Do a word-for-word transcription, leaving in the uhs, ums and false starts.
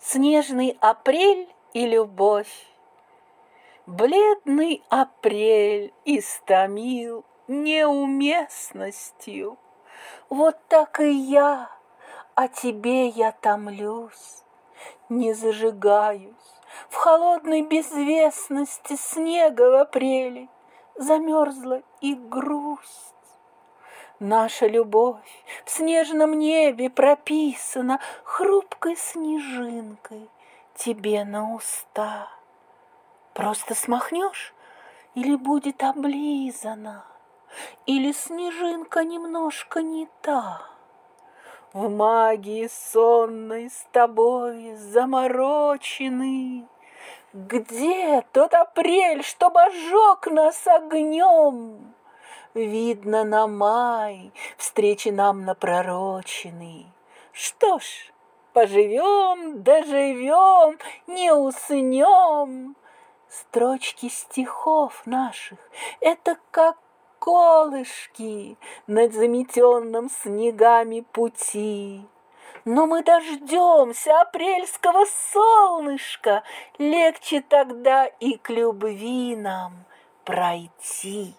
снежный апрель и любовь. Бледный апрель истомил неуместностью. Вот так и я, о тебе я томлюсь, не зажигаюсь в холодной безвестности снега в апреле. Замерзла и грусть. Наша любовь в снежном небе прописана хрупкой снежинкой тебе на уста. Просто смахнешь, или будет облизана, или снежинка немножко не та. В магии сонной с тобой заморочены. Где тот апрель, что обожег нас огнем? Видно на май, встречи нам напророчены. Что ж, поживем, доживем, не уснем. Строчки стихов наших — это как колышки над заметенным снегами пути. Но мы дождемся апрельского солнышка, легче тогда и к любви нам пройти.